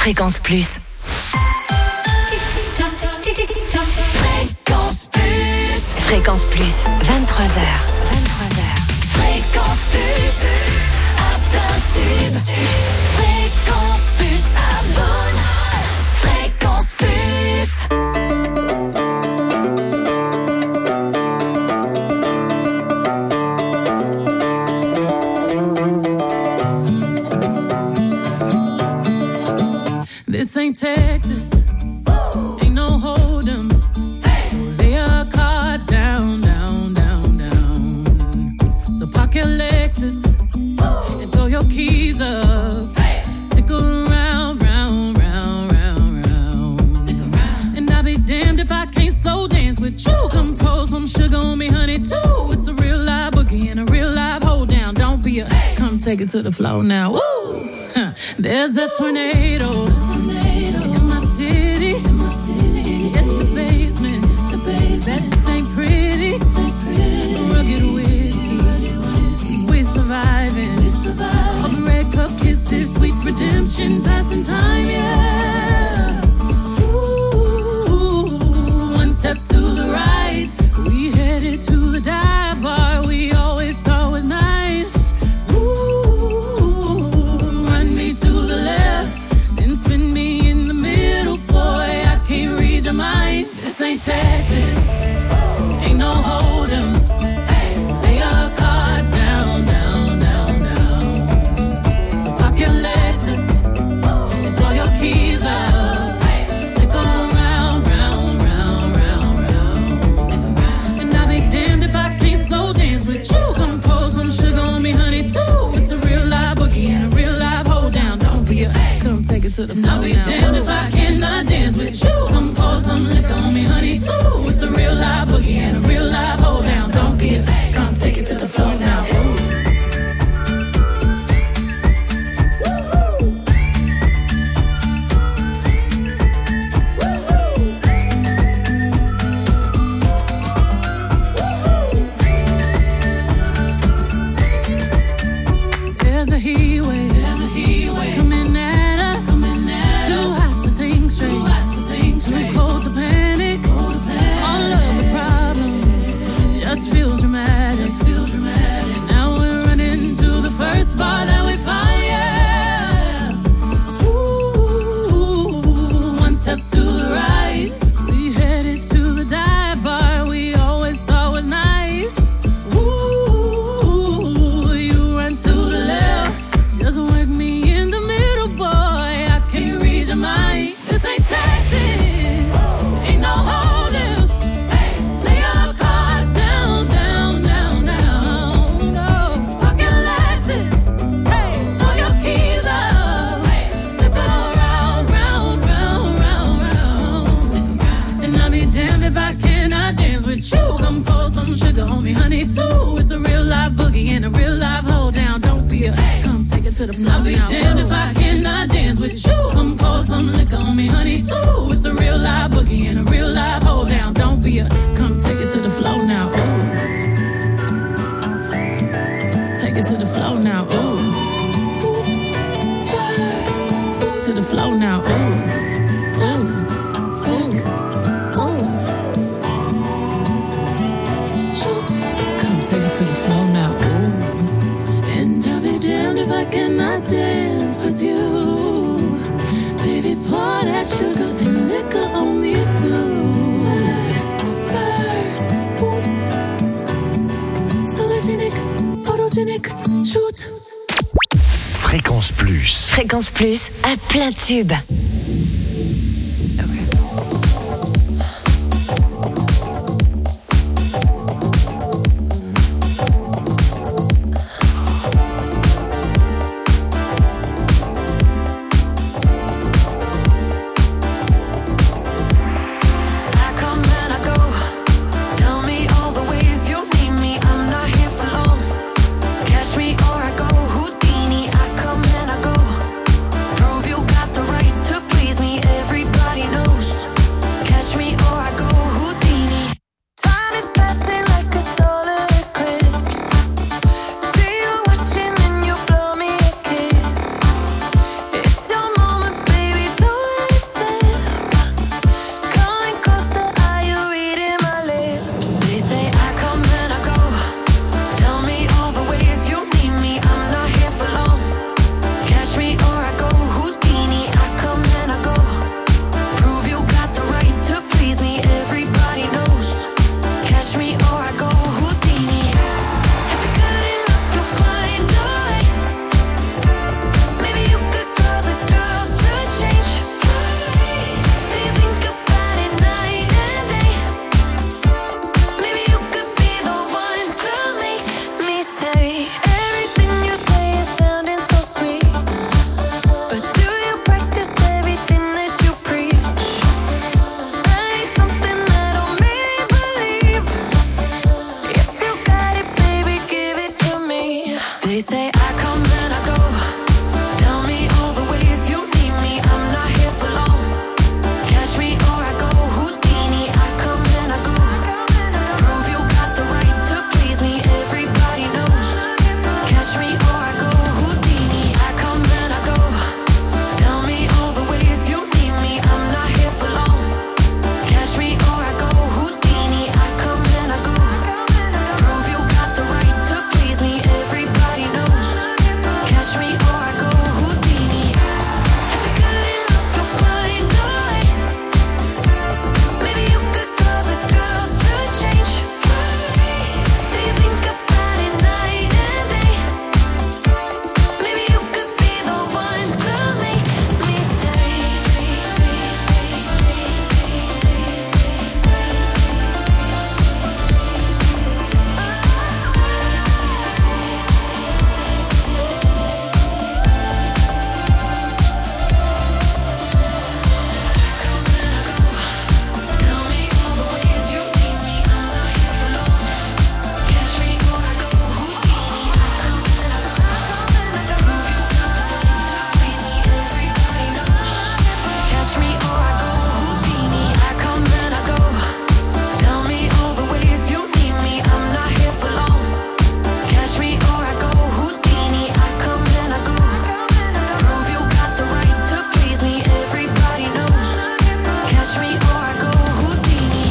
Fréquence Plus. Fréquence Plus. Fréquence Plus, 23h. Fréquence Plus, à plein tube. Fréquence Plus, abonne. Fréquence Plus. This ain't Texas, ain't no hold'em. So lay your cards down, down, down, down. So park your Lexus and throw your keys up. Stick around, round, round, round, round. Stick around. And I'll be damned if I can't slow dance with you. Come pour some sugar on me, honey, too. It's a real live boogie and a real live hold down. Don't be a come take it to the floor now. Woo! There's a tornado in my city, in the basement. That ain't pretty. Rugged whiskey, we surviving. All the red cup kisses, sweet redemption, passing time, yeah. Ooh, one step to the right, we headed to the dive bar we always thought was nice. To the left, then spin me in the middle, boy, I can't read your mind. This ain't Texas, ain't no hold'em. Lay your cards down, down, down, down. So park your Lexus and throw your keys up. Stick around, round, round, round, round. And I'll be damned if I can't slow dance with you. Come pour some sugar on me, honey, too. It's a real live boogie and a real live hold down. Don't be a come take it to the floor. I'll be damned if I cannot dance with you. Come pour some liquor on me, honey, too. It's a real live boogie and a real live hold down. Don't be a come take it to the floor now. Ooh. Feel dramatic. Now we're running to the first bar that we find, yeah. Ooh, one step to the right, we headed to the dive bar we always thought was nice. Ooh, you run to the left, just work me in the middle, boy, I can't read your mind. This ain't Texas, ain't no hold'em. Lay your cards down, down, down, down. No, pocket Lexus, throw your keys up. Stick around, round, round, round, round. And I'll be damned if I cannot dance with you. Come pour some sugar on me, honey, too. It's a real live boogie and a real live hold down. Don't be a come take it to the floor. I'll be damned if I cannot dance with you. Come pour some liquor on me, honey, too. It's a real live boogie and a real live hold down. Don't be a come take it to the floor now. Ooh. Take it to the floor now. Ooh. Oops, spurs. To the floor now. Ooh. Tap, back, oops. Shoot. Come take it to the floor now. Ooh. And I'll be damned if I cannot dance with you. Baby, pour that sugar and liquor on me too. Spurs, boots, sologenic, photogenic, shoot. Fréquence Plus. Fréquence Plus, à plein tube. Or I go Houdini, I come and I go. Prove you got the right to say I come and I go. Tell me all the ways you need me. I'm not here for long. Catch me or I go Houdini. I come and I go. Prove you got the right to please me. Everybody knows. Catch me or I go Houdini. I come and I go. Tell me all the ways you need me. I'm not here for long. Catch me or I go Houdini. I come and I go. Prove you got the right to please me. Everybody knows. Catch me or I go Houdini. If you're good enough, you'll find a way. Maybe you could cause a girl to change. Do you think about it night and day? Maybe you could be the one to make me stay. Tell me all the ways you need me. I'm not here for long. Catch me or I go Houdini. I come and I go. Prove you got the right to please me. Everybody knows. Catch me or I go Houdini. I come and I go. Tell me all the ways you need me. I'm not here for long. Catch me or I go Houdini. I come and I go. Prove you got the right to please me. Everybody knows. Catch me or I go Houdini.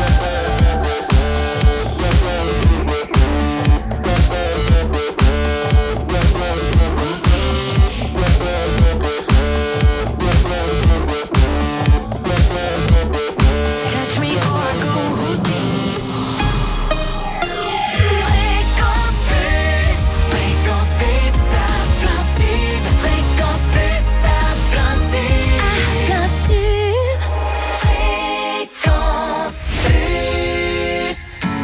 Catch me or I go Houdini. Fréquence plus, fréquence plus à plein tube. Fréquence plus à plein tube. À plein tube. Fréquence plus.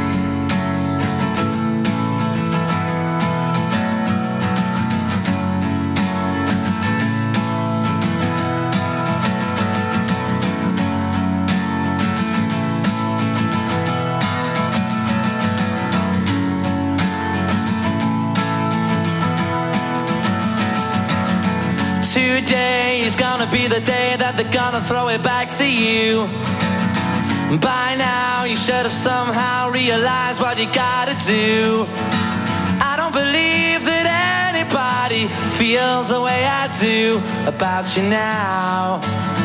Today is gonna be the day that they're gonna throw it back to you. By now you should have somehow realized what you gotta do. I don't believe that anybody feels the way I do about you now.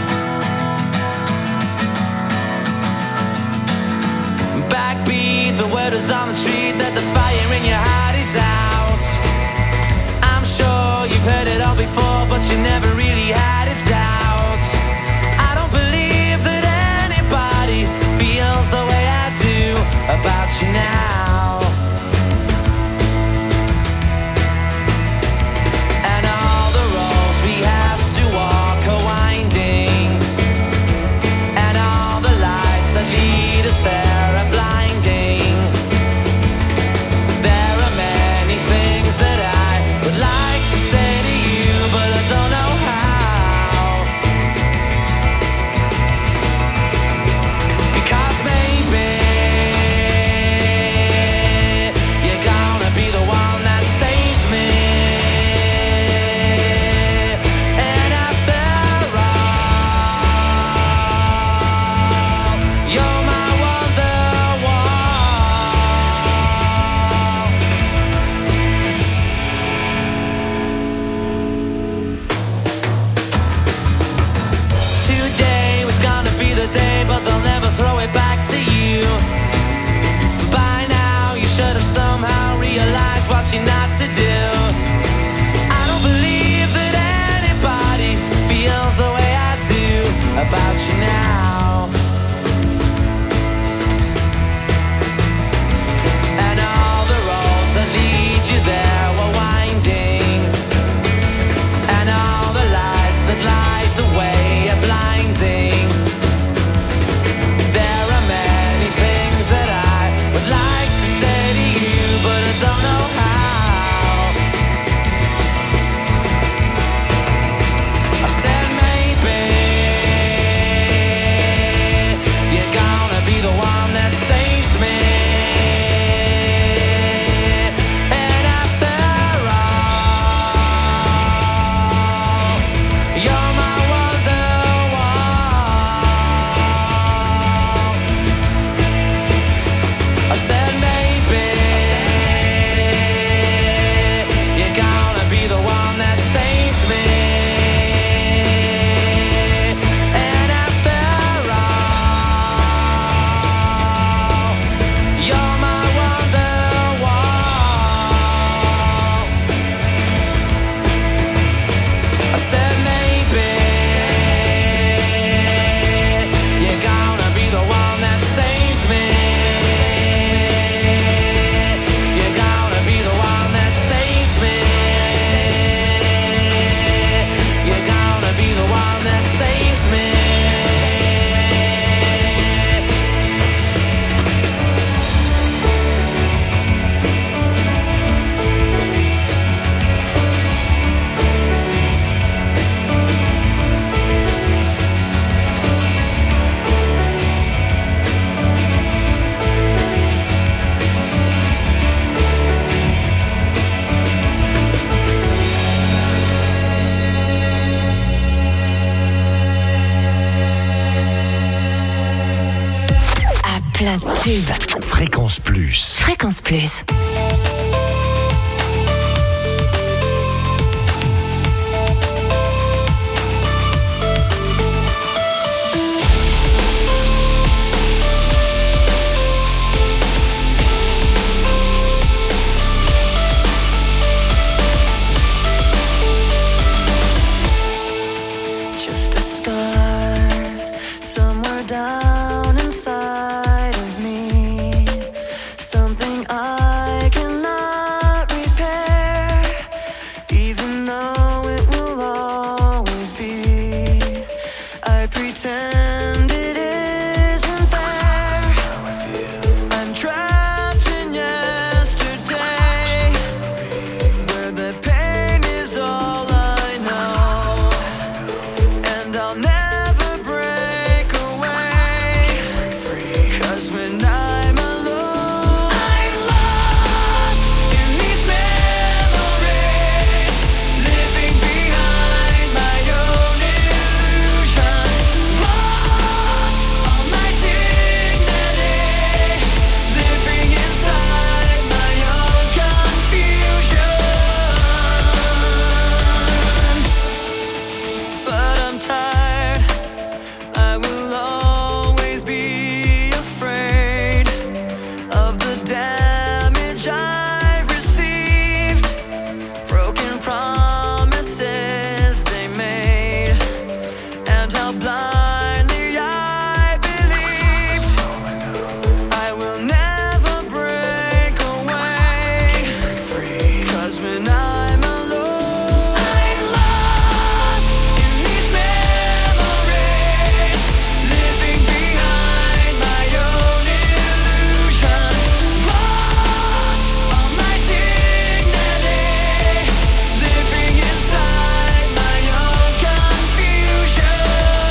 Backbeat, the word is on the street that the fire in your heart is out. I'm sure you've heard it all before, but you never really had a doubt. I don't believe that anybody feels the way I do about you now. And all the roads we have to walk are winding, and all the lights that lead us there are blinding. There are many things that I would like to say to you, but I don't know how. Because maybe you're gonna be the one that saves me. And after all, you're my Wonderwall. plein de tubes. Fréquence Plus. Fréquence Plus. Just a scar somewhere down inside of me, something I cannot repair, even though it will always be. I pretend it isn't there. I'm trapped in yesterday, where the pain is all I know, and I'll never break away. 'Cause when I'm alone, I'm lost in these memories, living behind my own illusion. Lost all my dignity, living inside my own confusion. But I'm tired, I will always be afraid of the damage I've received, broken promises they made, and how blindly I believed. I will never break away, 'cause when I'm alone, I'm lost in these memories, living behind my own illusion. Lost all my dignity, living inside my own confusion.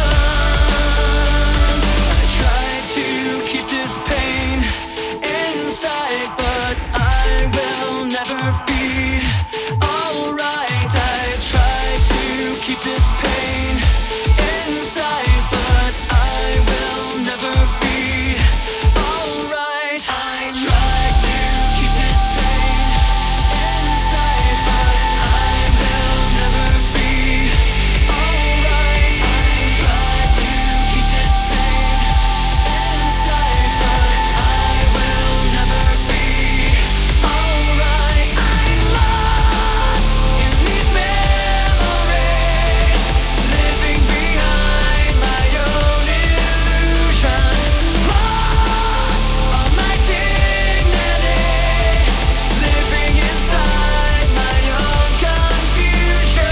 I tried to keep this pain inside, but I will never be alright. I tried to keep this pain inside, but I will never be alright. I tried to keep this pain inside, but I will never be alright. I tried to keep this pain inside, but I will never be alright. I'm lost in these memories, living behind my own illusion. Lost all my dignity, living inside my own confusion.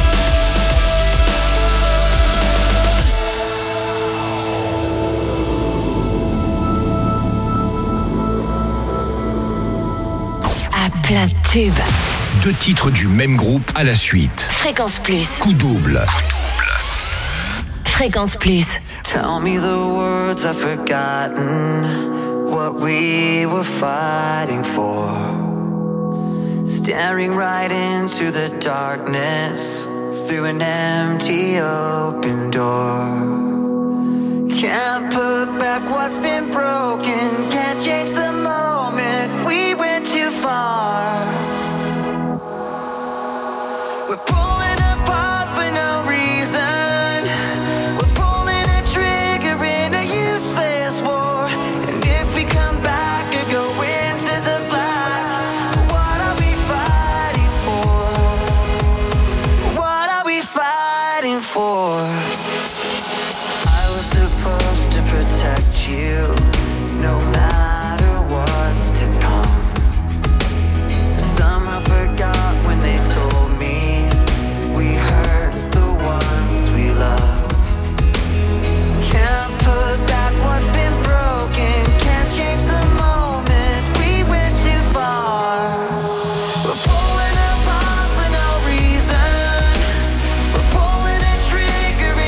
À plein de tubes. 2 titres du même groupe à la suite. Fréquence Plus. Coup double. Fréquence Plus. Tell me the words I've forgotten, what we were fighting for. Staring right into the darkness, through an empty open door. Can't put back what's been broken, can't change the moment we went too far. We're pulling apart for no reason. We're pulling a trigger in a useless war. And if we come back or go into the black, what are we fighting for? What are we fighting for? I was supposed to protect you, no matter what's to come. Somehow forgot when they told me we hurt the ones we love. Can't put back what's been broken, can't change the moment we went too far. We're pulling apart for no reason. We're pulling a trigger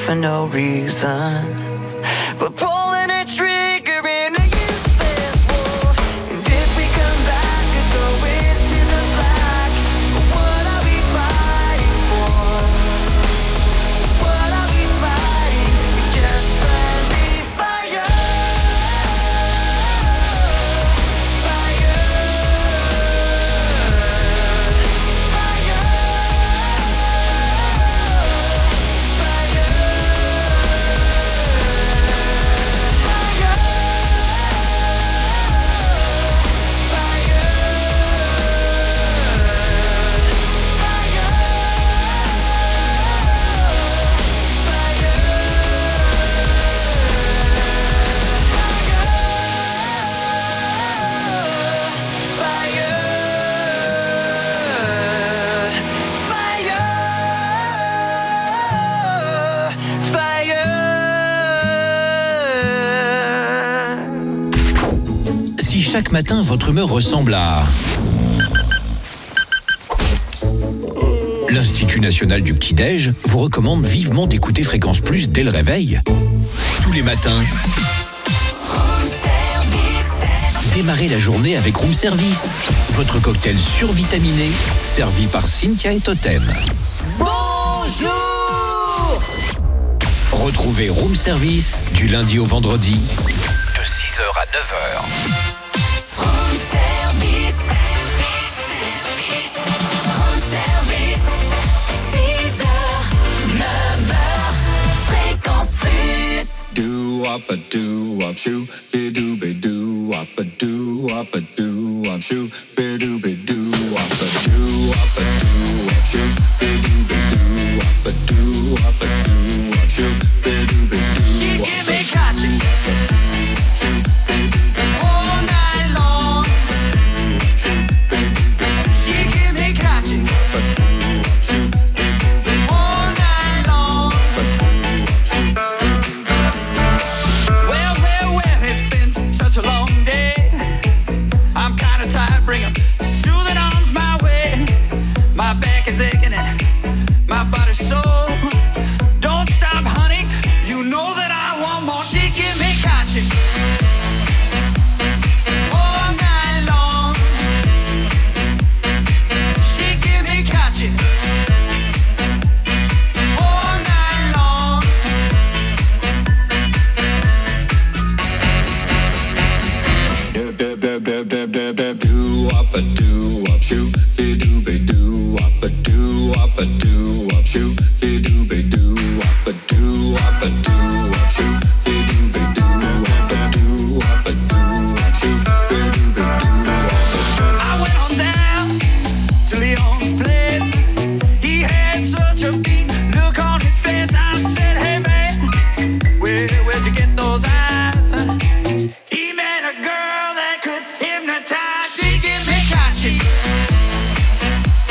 for no reason. But pulling a trigger in a useless war. And if we come back and go into the black, what are we fighting for? What are we fighting? It's just friendly fire. Fire. Fire. Si chaque matin votre humeur ressemble à l'Institut national du petit-déj vous recommande vivement d'écouter Fréquence Plus dès le réveil. Tous les matins, démarrez la journée avec Room Service, votre cocktail survitaminé, servi par Cynthia et Totem. Bonjour! Retrouvez Room Service du lundi au vendredi, de 6h à 9h. Room service. Room service. 6h, 9h. Fréquence Plus. Do up a do up shoe, be do be do up a do up a do up shoe, be do be do up a do up a do up shoe, be do be do up a do up a do up shoe, be do be do. She give me catching all night long. She give me catching all night long. Well, it's been such a long day. I'm kinda tired, bring 'em soothing arms my way. My back is aching and my body's sore. Don't stop, honey, you know that I want more. She give me catching all night long. She give me catching all night long. Do up a do up shoe, be do be do up a do up a do up shoe, be do be do up a do up a do up shoe, be do be do up a do up a do up shoe, be do be do up a. I went on down to Leon's place. He had such a beat look on his face. I said, hey man, where'd you get those eyes? He met a girl that could hypnotize. She give me catching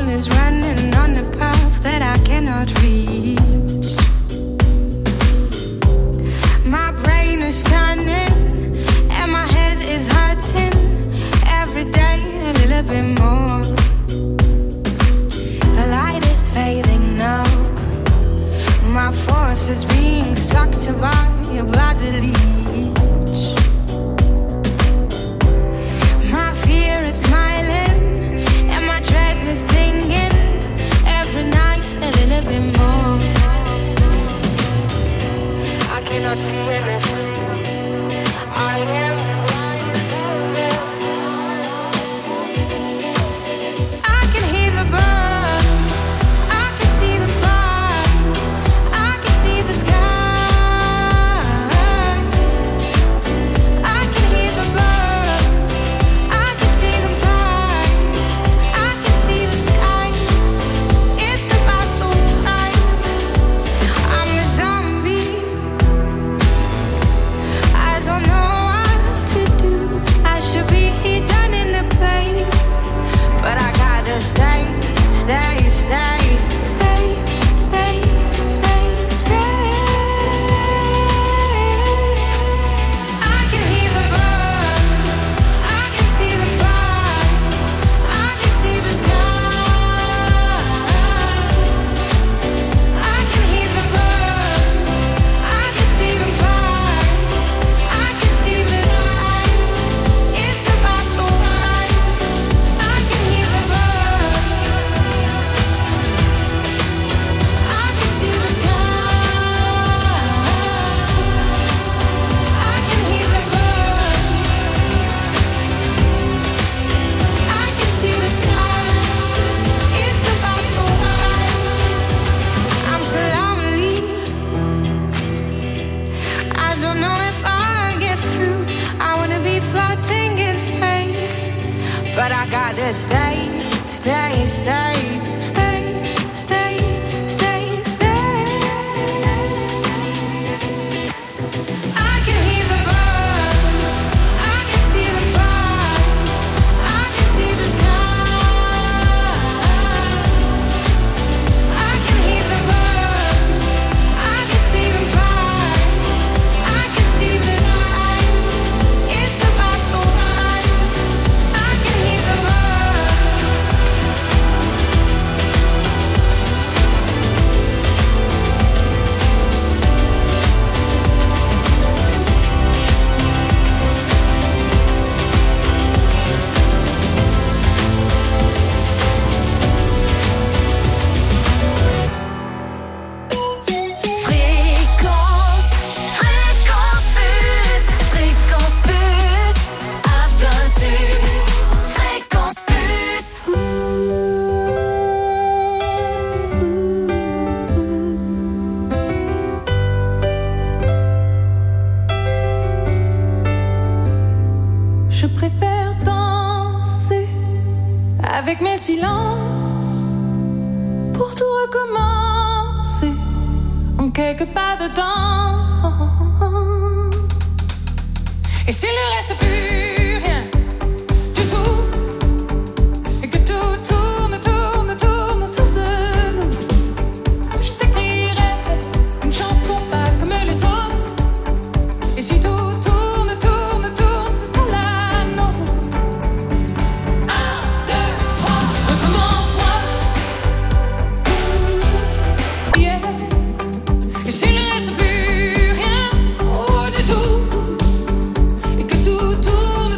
is running on a path that I cannot reach. My brain is turning and my head is hurting every day a little bit more. The light is fading now. My force is being sucked by a bloody leech. My fear is smiling and my dread is singing every night a little bit more. I cannot see anything. I am blind. I can hear the birds. I can see them fly. I can see the sky. I can hear the birds. I can see them fly. I can see the sky. It's about to rain. I'm a zombie. I don't know what to do. I should be done in a place, but I gotta stay, stay, stay, stay, stay, stay, stay. I can hear the birds. I can see them fly. I can see the sky. I can hear the birds. I can see them fly. I can see the sky. It's about to rain. I can hear the birds. I can see the sky. I can hear the birds. I can see the sky. It's about to rain. I'm so lonely. I don't know if I get through. I wanna be floating in space, but I gotta stay, stay, stay, stay, stay, stay, stay. I can hear the birds. I can see them fly. I can see the sky. I can hear the birds. I can see them fly. I can see the sky. It's about to rain. I can hear the birds. Fréquence, fréquence plus, à plein tube. Fréquence plus. Je préfère danser avec mes silences pour tout recommencer en quelques pas dedans. Et s'il ne reste plus rien du tout, et que tout tourne, tourne, tourne autour de nous, je t'écrirai une chanson pas comme les autres. Et si tout tourne, tourne, tourne, ce sera la nôtre. 1, 2, 3, recommence-moi. Yeah. Et s'il ne reste plus rien, oh, du tout, et que tout tourne,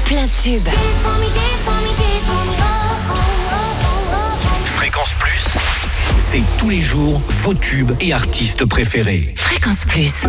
plein tube. Dance for me, dance for me, dance for me. Oh, oh, oh, oh, oh. Fréquence Plus, c'est tous les jours vos tubes et artistes préférés. Fréquence Plus.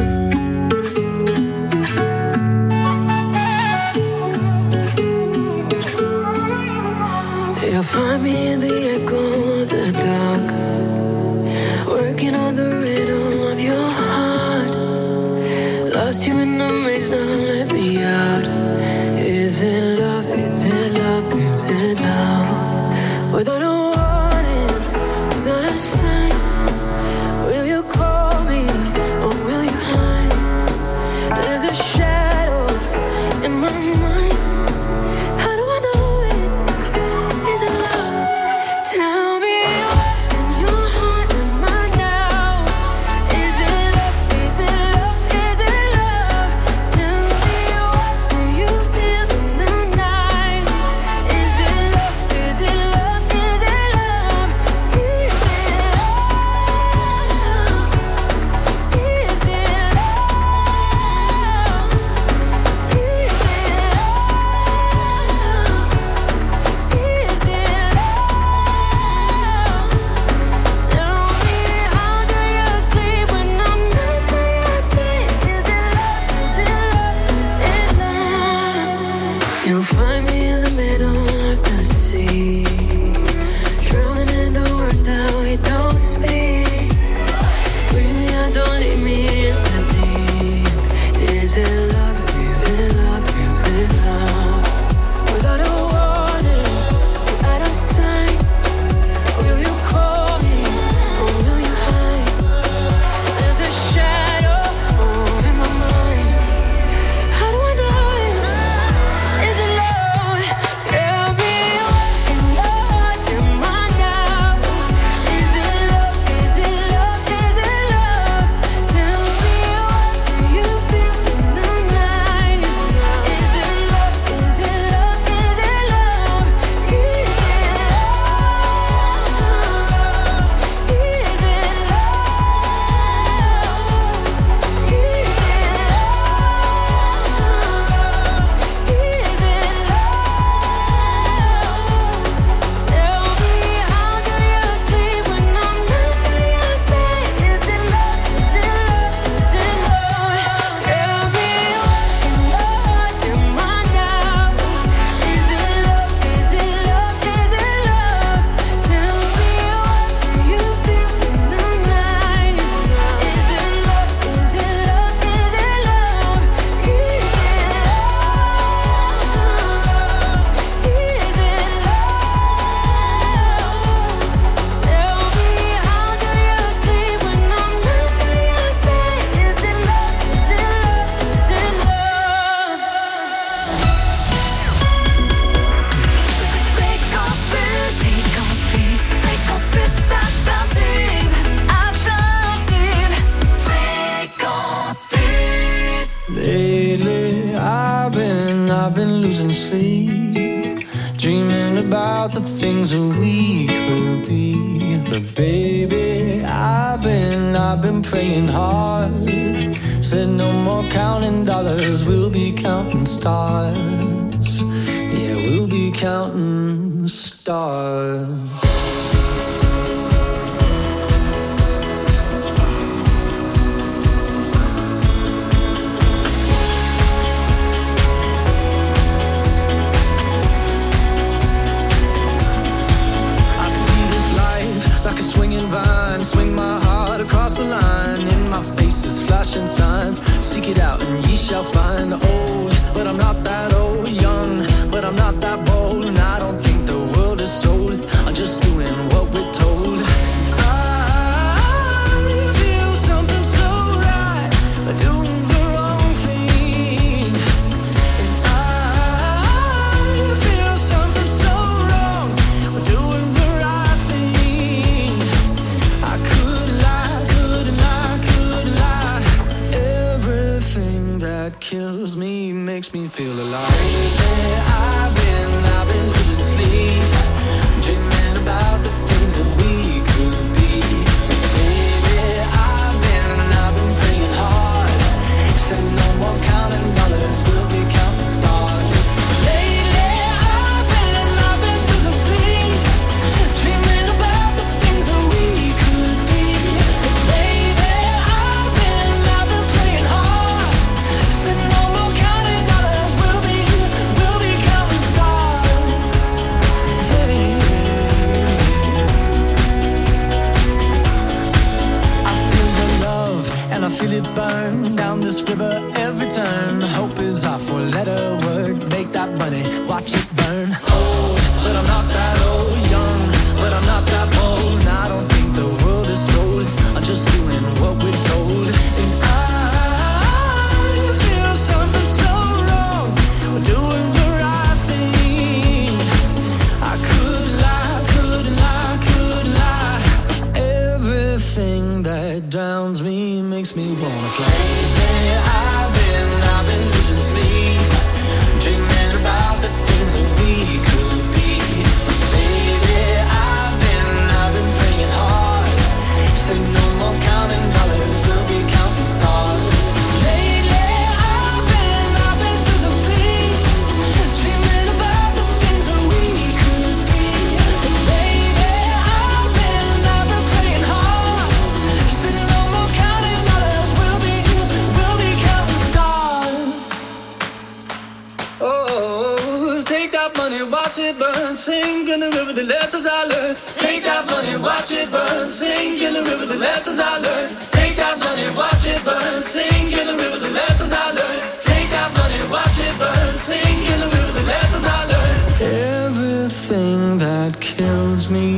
You'll find me in the echo of the dark, working on the rhythm of your heart. Lost you in the maze, now let me out. Is it love? Is it love? Is it love? Without a warning, without a sign, will you call me or will you hide? There's a shadow in my mind. How do I know it? Is it love? Tell me what in your heart am I now? Is it love? Is it love? Is it love? Tell me what do you feel in the night? Is it love? Is it love? Is it love? Is it love? Is it You'll find me in the middle of the sea, drowning in the words that we don't speak. Bring me out, don't leave me in the deep. Is it love? Is it love? Is it love? Without a warning, without a sign, will you call me or will you hide? There's a shadow in my mind. How do I know it? Is it love? Tell me what in your heart am I now? Is it love? Is it love? Is it love? Tell me what do you feel in the night? Is it love? Is it love? Is it love? Is it love? Is it love? Is it Tell me how do you sleep when I'm not by your side? Is it love? Is it love? Is it love? Tell me what in your heart am I now? Is it love? Is it love? Is it love? Tell me what do you feel in the night? Is it love? Is it love? Is it love? Is it love? Is it love? Tell me how do you sleep when I'm not by your side? Is it love? Is it love? Is it love? Fréquence Plus, Fréquence Plus, Fréquence Plus, à plein tube, Fréquence Plus. Lately, I've been losing sleep, dreaming about the things that we could be. But baby, I've been praying hard. Said no more counting dollars, we'll be counting stars. Yeah, we'll be counting stars. I see this life like a swinging vine, swing my heart across the line. In my face is flashing signs, seek it out and ye shall find. Old, but I'm not that old. Young, but I'm not that bold. And I don't think the world is sold. I'm just doing what we're told. I feel something so right, doing the wrong thing. And I feel something so wrong, doing the right thing. I could lie, could lie, could lie. Everything that kills me makes me feel alive. I've been losing sleep, dreaming about the things that we could be. Baby, I've been praying hard. Said no more counting dollars, we'll be counting stars. Lately, it burn. Down this river every turn. Hope is our four-letter word. Make that money, watch it burn. Old, but I'm not that old. Young, but I'm not that bold. And I don't think the world is sold. I'm just doing what we're told. And I feel something so wrong. We're doing the right thing. I could lie, could lie, could lie. Everything that drowns me makes me wanna fly. Lately I've been losing sleep, dreaming about the things that we could be. But baby, I've been praying hard. Say no more counting dollars, we'll be counting stars. Lately I've been losing sleep, dreaming about the things that we could be. But baby, I've been praying hard. Say no more counting dollars, we'll be counting stars. Oh, take that money, watch it burn, sink in the river, the lessons I learned. Take that money, watch it burn, sink in the river, the lessons I learned. Take that money, watch it burn, sink in the river, the lessons I learned. Take that money, watch it burn, sink in the river, the lessons I learned. Everything that kills me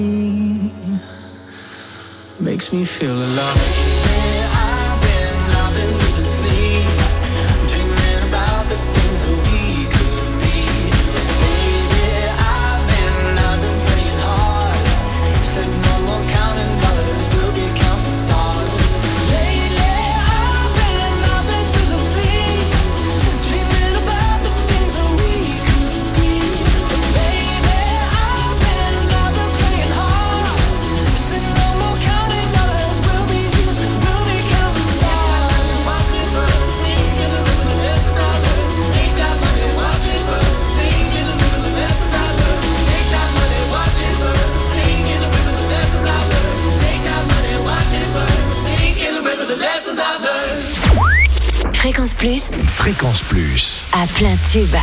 makes me feel alive. I've been losing sleep, dreaming about the things that we could be. But baby, I've been praying hard. Said no more counting dollars, we'll be counting stars. Lately, I've been losing sleep, dreaming about the things that we could be. But baby, I've been praying hard. Said no more counting dollars, we'll be counting stars. Watch it burn, sink in the river, the lessons I learned. Take that money, watch it burn, sink in the river, the lessons I learned. Take that money, watch it burn, sink in the river, the lessons I learned. Take that money, watch it burn, sink in the river, the lessons I learned. Fréquence Plus, Fréquence Plus. à plein tube.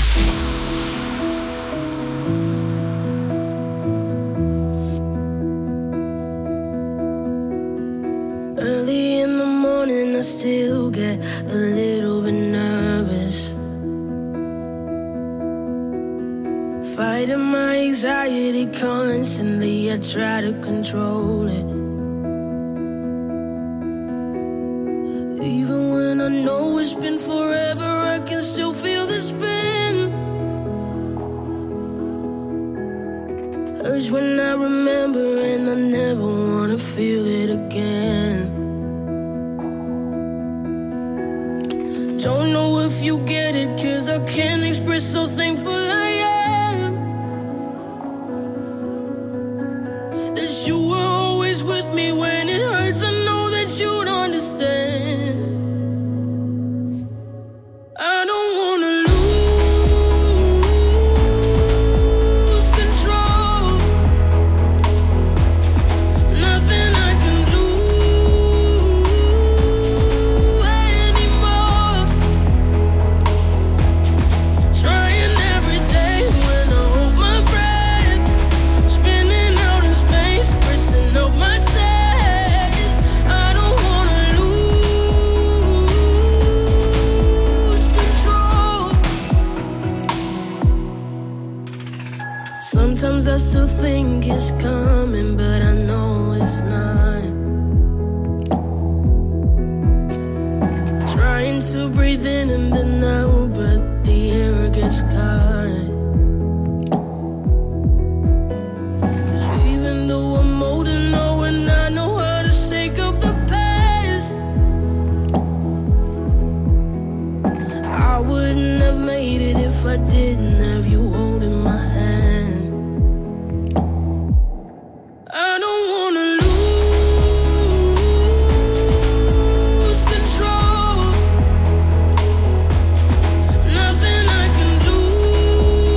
Early in the morning, I still get a little bit nervous. Fighting my anxiety constantly, I try to control it. Even when I know it's been forever, I can still feel the spin. Urge when I remember, and I never wanna feel it again. Don't know if you get it, 'cause I can't express how thankful I am that you were always with me when it hurts. I know that you'd understand. I don't wanna lose control. Nothing I can do anymore. Trying every day when I hold my breath, spinning out in space, pressing up my chest. I don't wanna lose control. Sometimes I still think it's coming, but I know it's not. Trying to breathe in and then out, but the air gets caught. 'Cause even though I'm older now and I know how to shake off the past, I wouldn't have made it if I didn't have you holding my hand. I don't wanna lose control. Nothing I can do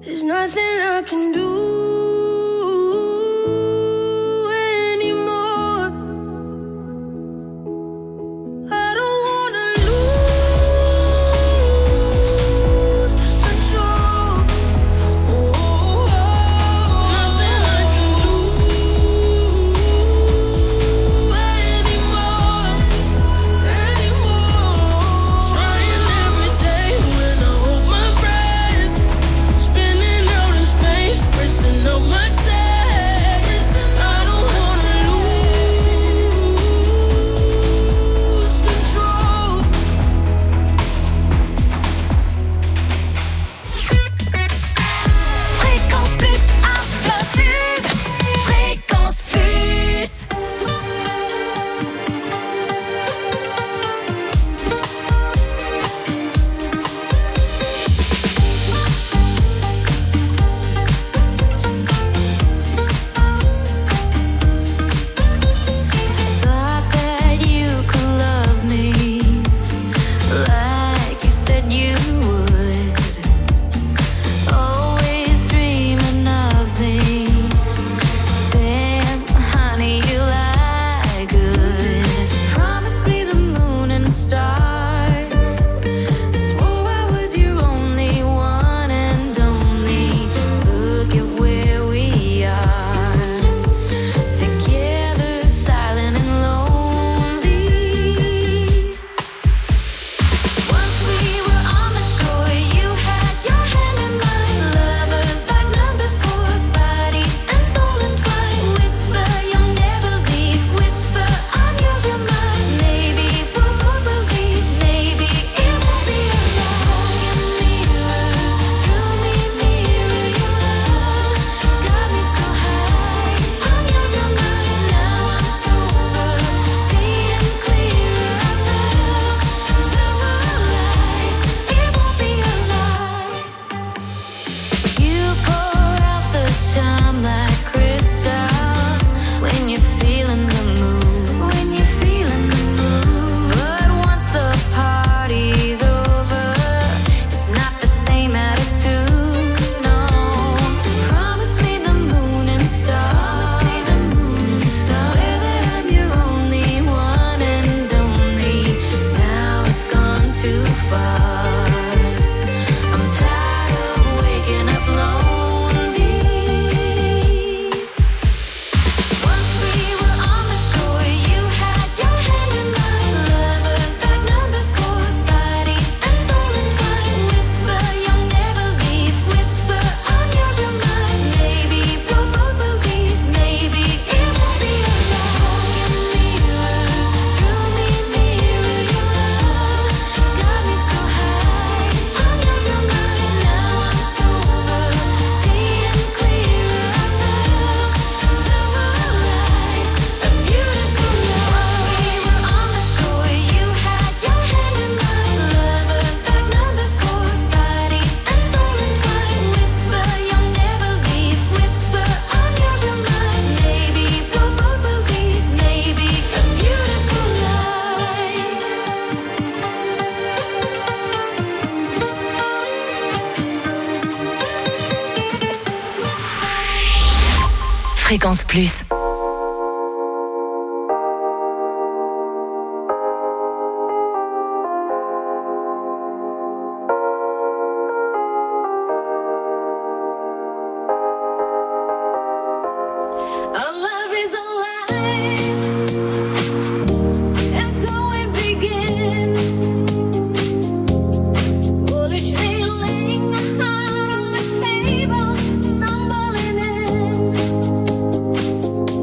There's nothing I can do anymore. I don't wanna lose control. Nothing I can do anymore. Trying every day when I hold my breath, spinning out in space, pressing up my chest. I don't wanna lose control. Fréquence plus, un plein tube. Fréquence plus. Thought that you could love me like you said you would. Always dreaming of me. Damn, honey, you lie good. Promise me the moon and stars. Swore I was your only one and only. Look at where we are. Together, silent and lonely. Once we were on the shore, you had your hand in mine. Lovers like number 4, body and soul entwined. Whisper, you'll never leave. Whisper, I'm yours, you're mine. Maybe we'll both believe. Maybe it won't be alone. Your mirrors drew me nearer. Your love got me so high. I'm yours, you're mine. Now I'm sober, seeing clearer. I felt alive. It won't be a lie. You pour out the charm like crystal when you're feeling the mood. When you're feeling the mood. But once the party's over, it's not the same attitude. No. Promise me the moon and stars. Promise me the moon and stars. Swear that I'm your only one and only. Now it's gone too far. I'm tired of waking up lonely. Once we were on the shore, you had your hand in mine. Lovers like number 4, body and soul entwined. Whisper, you'll never leave. Whisper, I'm yours, you're mine. Maybe we'll both believe. Maybe it won't be alone. Your mirrors drew me nearer. Your love got me so high. I'm yours, you're mine. Now I'm sober, seeing clearer. I felt alive. A beautiful love. Once we were on the shore, you had your hand in mine. Lovers like number 4, body and soul entwined. Whisper, you'll never leave. Whisper, I'm yours, you're mine. Maybe we'll both believe. Maybe a beautiful lie. Fréquence plus. Our love is alive, and so it begins. Foolishly laying our heart on the table, stumbling in.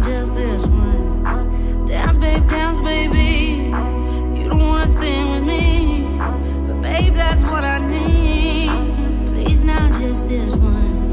just this once. Dance, baby. You don't wanna sing with me, but babe, that's what I need. Please now, just this once.